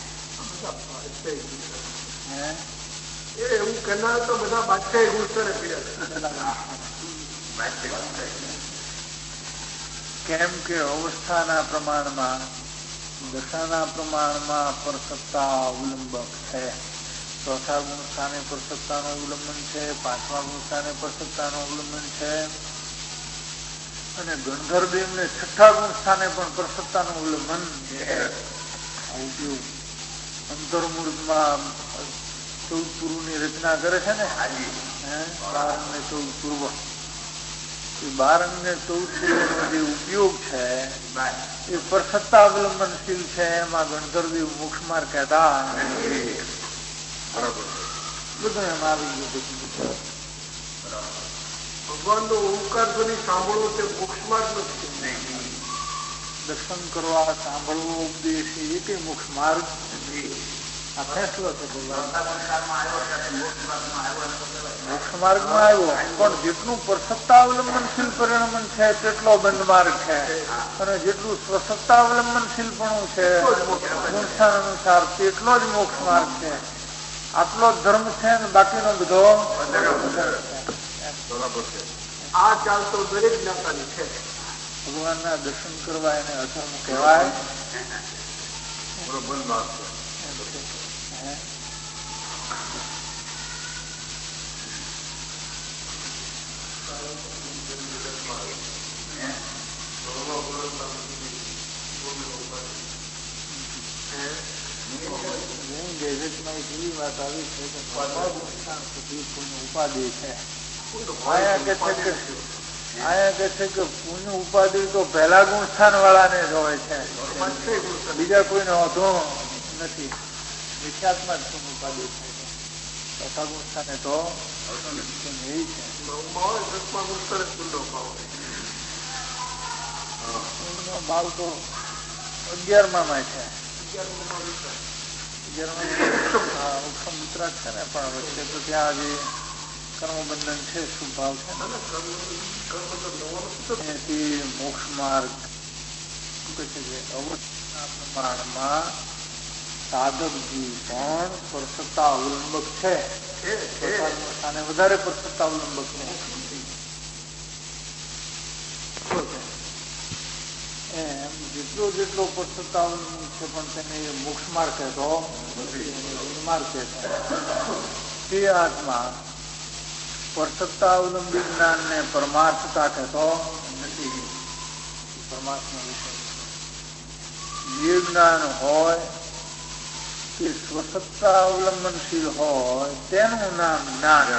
B: જાય.
C: એવું કહેનાર તો બધા બાદશાહી ગુણસ્તરે
B: કેમ કે અવસ્થાના પ્રમાણમાં, દશાના પ્રમાણમાં પરસત્તા અવલંબક છે. ચોથા ગુણ સ્થાને પરસત્તાનું અવલંબન છે, પાંચમા ગુણ સ્થાને પરસત્તાનું અવલંબન છે અને ગંધર્વદેવ ને છઠ્ઠા ગુણ સ્થાને પણ પરસત્તાનું અવલંબન છે. આવું અંતર્મૂર્તમાં ચૌદ પૂર્વ ની રચના કરે છે ને, બાર ને ચૌદ પૂર્વ, એ બાર ને ચૌદ પૂર્વ નો જે ઉપયોગ છે એ પરસત્તા અવલંબનશીલ છે. એમાં ગણધરદેવ મોક્ષ માર્ગ કહેતા બધું એમ આવી ગયું.
C: ભગવાન નો ઓંકાર ધ્વનિ સાંભળવો તે મોક્ષ માર્ગ નથી.
B: દર્શન કરવા, સાંભળવો, ઉપદેશ એ કઈ મોક્ષ માર્ગ આ ફેસલો છે. મોક્ષ માર્ગમાં આવ્યો પણ જેટલું પરસત્તા અવલંબનશીલ પરિણમન છે તેટલો બંધ માર્ગ છે અને જેટલું સ્વસત્તા અવલંબનશીલ પણ છે ગુણસ્થાન અનુસાર તેટલો જ મોક્ષ માર્ગ છે. આટલો જ ધર્મ છે ને બાકીનો બધો
C: આ ચાલ તો દરેક જ્ઞાતાની છે.
B: ભગવાનના દર્શન કરવા એને અધર્મ કહેવાય? ગેજેટમાં એક એવી વાત આવી છે કે પરમાત્મા સુધી કોઈનું ઉપાધિ છે. આયા કે છે કે આયા કે છે કે પુણ્ય ઉપાધિ તો પહેલા ગુણ સ્થાન વાળાને જ હોય છે, બીજા કોઈને હોતો નથી. મિથ્યાત્મા જ પુણ્ય ઉપાધિ થાય છે. ચોથા ગુણ સ્થાને તો એ છે. ભાવ તો અગિયારમાં છે. ઉત્તમ મિત્રા છે ને પણ વચ્ચે તો ત્યાં હજી કર્મબંધન છે, શુભ ભાવ છે. એથી મોક્ષ માર્ગ શું કહે છે કે અવસ્થાના પ્રમાણમાં સાધકજી પણ પરસત્તા અવલંબક છે. સ્થાને વધારે પરસત્તા અવલંબક છે. એમ જેટલો જેટલો પરસત્તા અવલંબન છે પણ તેને મોક્ષ માર્ગ કહેતો માર્ગ કહેતો. તે આત્મા પરસત્તા અવલંબી જ્ઞાન ને પરમાર્થતા કહેતો નથી. પરમાર્થનો વિષય જે જ્ઞાન હોય તે સ્વસત્તા અવલંબનશીલ હોય તેનું નામ જ્ઞાન.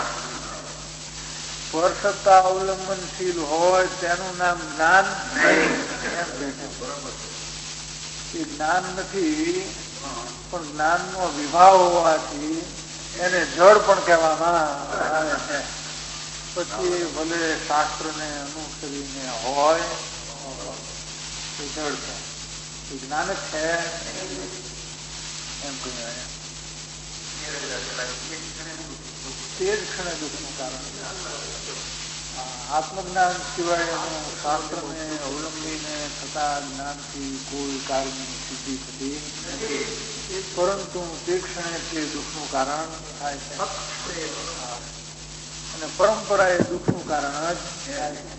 B: પરસત્તા અવલંબનશીલ હોય તેનું નામ જ્ઞાન નહીં. એ જ્ઞાન નથી પણ જ્ઞાન નો વિભાવ હોવાથી એને જળ પણ કહેવામાં આવે છે. પછી ભલે શાસ્ત્ર ને અનુસરીને હોય એ જળ છે, એ જ્ઞાન જ છે એમ કહેવાય. તે જ ક્ષણે દુઃખનું કારણ. આત્મજ્ઞાન સિવાયનું શાસ્ત્રને અવલંબીને થતા જ્ઞાનથી કોઈ કાર્યની સિદ્ધિ થતી નથી, પરંતુ તે ક્ષણે તે દુઃખનું કારણ થાય છે અને પરંપરા એ દુઃખનું કારણ જ થાય છે.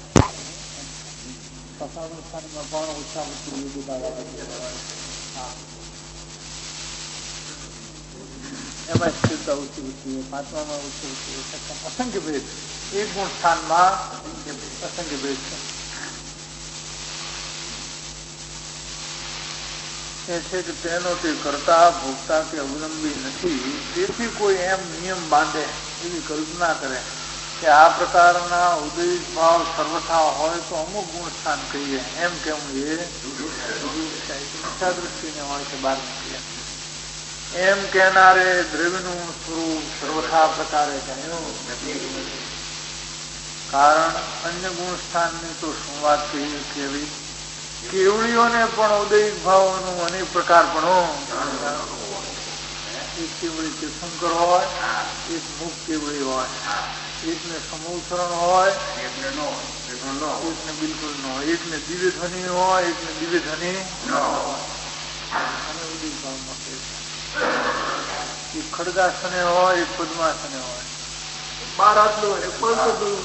B: સફાનું સ્થાનમાં પણ ઓછા એમાં સ્થિરતા ઊંચી ઊંચી હોય, પાંચમામાં ઊંચી ઊંચી હોય, અસંખ્ય ભેદ. એક ગુણ સ્થાનમાં અસંખ્ય ભેદ છે. એ છે કે તેનો તે કરતા ભોગતા કે અવલંબી નથી, તેથી કોઈ એમ નિયમ બાંધે એવી કલ્પના કરે કે આ પ્રકારના ઉદય ભાવ સર્વથા હોય તો અમુક ગુણ સ્થાન કહીએ, એમ કેવું એ મિથ્યા દૃષ્ટિને હોય છે બહાર નીકળે. એમ કહેનારે દ્રવ્યનું સ્વરૂપ સર્વથા પ્રકારે જાણ્યું નથી, કારણ અન્ય ગુણ સ્થાનની તો શું વાત કહીએ કેવી. કેવડીઓને પણ ઉદય ભાવનું અનેક પ્રકાર પણ એક કેવડી તીર્થંકર હોય, એક મુખ કેવડી હોય, એકને સમુચરણ હોય, એકને બિલકુલ ન હોય, એકને દિવ્ય ધ્વનિ હોય, એકને દિવ્ય ધ્વનિ ન હોય. અને ઉદય ભાવમાં એક ખડગાસને હોય, એક પદ્માસને હોય, બાર આટલું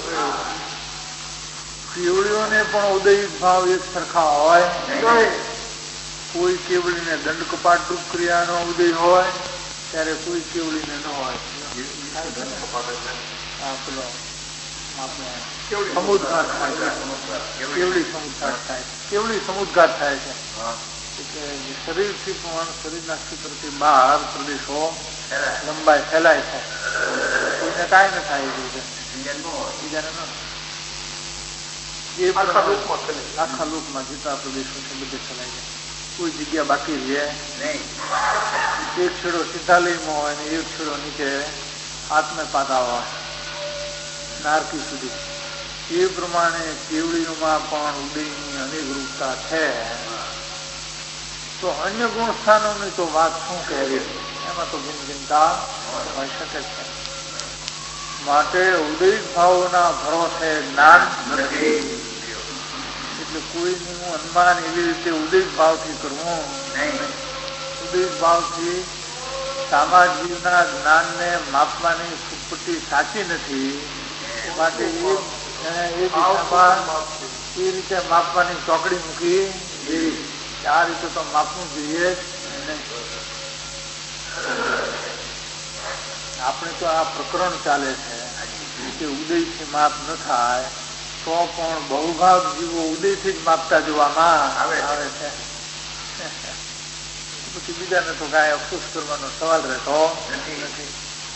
B: કેવડીઓને પણ ઉદય ભાવ એક સરખા હોય. કોઈ કેવડીને દંડ કપાટ રૂપ ક્રિયાનો ઉદય હોય ત્યારે કોઈ કેવડીને ન હોય. સમુદ્ઘાત થાય છે, કેવડી સમુદ્ઘાત થાય છે, કેવડી સમુદ્ઘાત થાય છે. એટલે શરીરથી પણ શરીરના ક્ષેત્રથી બહાર પ્રદેશો લંબાઈ ફેલાય છે. કોઈને કાંઈ ન થાય બીજાને ન. એ આખા લોકમાં જેટલા પ્રદેશો છે બધે ફેલાઈ જાય, કોઈ જગ્યા બાકી રહે નહીં. એક છેડો સિદ્ધાલયમાં હોય ને એક છેડો નીચે આત્મે પાતા હોય નારકી સુધી. એ પ્રમાણે કેવડીઓમાં પણ ઉદયની અનેક રૂપતા છે. તો અન્ય ગુણ સ્થાનોની તો વાત શું કહેવી, એમાં તો ભિન્ન ભિન્નતા હોઈ શકે છે. માટે ઉદય ભાવોના ભરોસે જ્ઞાન નથી. એટલે કોઈનું અનુમાન એવી રીતે ઉદય ભાવથી કરવું નહીં. ઉદય ભાવથી સામાજિકના જ્ઞાનને માપવાની સુપટ્ટી સાચી નથી. માટે એ દિશામાં એ રીતે માપવાની ચોકડી મૂકી એવી. આ રીતે તો માપવું જોઈએ નહીં. આપણે તો આ પ્રકરણ ચાલે છે કે ઉદયથી માપ ન થાય તો પણ બહુભાગ જીવો ઉદયથી જ માપતા જોવામાં આવે છે. પછી બીજાને તો કાંઈ અફસોસ કરવાનો સવાલ રહેતો નથી.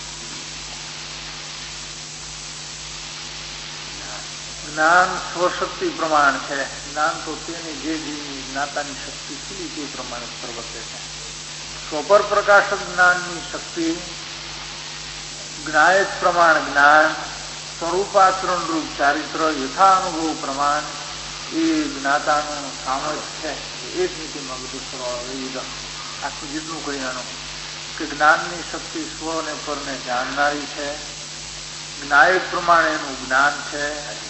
B: જ્ઞાન સ્વશક્તિ પ્રમાણ છે. જ્ઞાન તો તેની જે જીવની જ્ઞાતાની શક્તિ છે તે પ્રમાણે પ્રવર્તે છે. સ્વપર પ્રકાશક જ્ઞાનની શક્તિ જ્ઞાયત પ્રમાણ જ્ઞાન, સ્વરૂપાચરણ રૂપ ચારિત્ર, યથાનુભવ પ્રમાણ એ જ્ઞાતાનું સામર્થ્ય છે. એક નીતિમાં બધું સરળ વિવિધ આખું જેટલું કહીનું કે જ્ઞાનની શક્તિ સ્વને પરને જાણનારી છે. જ્ઞાયત પ્રમાણે એનું જ્ઞાન છે.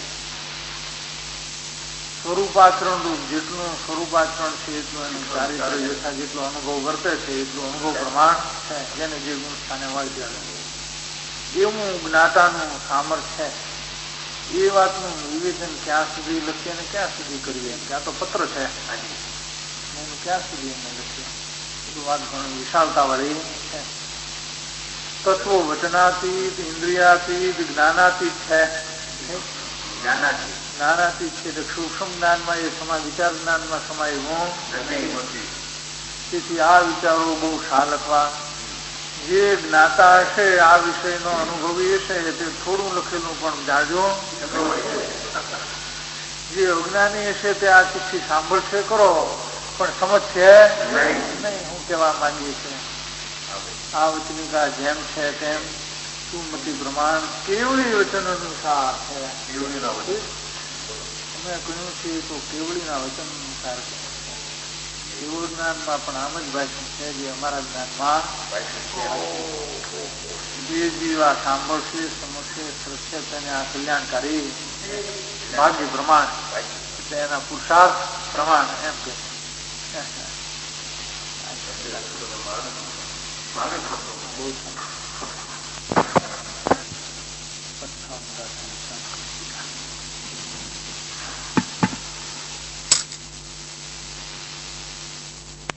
B: સ્વરૂપાચરણ રૂપ જેટલું સ્વરૂપાચરણ છે એટલું એનું ચારિત્ર યથા જેટલો અનુભવ વર્તે છે એટલું અનુભવ પ્રમાણ છે. જેને જે ગુણ સ્થાને હોય એવું જ્ઞાતાનું સામર્થ્ય છે. એ વાતનું નિવેદન ક્યાં સુધી લખીએ ને ક્યાં સુધી કરીએ, ત્યાં તો પત્ર છે એનું ક્યાં સુધી એને લખીએ, બધું વાત ઘણી વિશાળતા વાળી છે. તત્વો વચનાતીત, ઇન્દ્રિયાતીત, જ્ઞાનાતીત છે. જ્ઞાનાતીત છે એટલે સૂક્ષ્મ જ્ઞાનમાં એ સમા વિચાર જ્ઞાનમાં સમાયેલું નથી. તેથી આ વિચારો બહુ શા લખવા. જે જ્ઞાતા હશે આ વિષયનો અનુભવી હશે તે થોડું લખેલું પણ જાજો. જે અજ્ઞાની હશે તે આ ચિઠ્ઠી સાંભળશે કરો પણ સમજશે નહીં હું કહેવા માંગીએ છીએ. આ વચનિકા જેમ છે તેમ સુમતિ પ્રમાણ કેવળી વચન અનુસાર છે. અમે કહ્યું છે તો કેવળીના વચન અનુસાર છે. એવો જ્ઞાનમાં પણ આમ જ ભાષણ છે જે અમારા જ્ઞાનમાં જે જીવા સાંભળશે સમજશે શ્રદ્ધે તેને આ કલ્યાણકારી ભાગ્ય પ્રમાણ એટલે એના પુરુષાર્થ પ્રમાણ એમ કે બહુ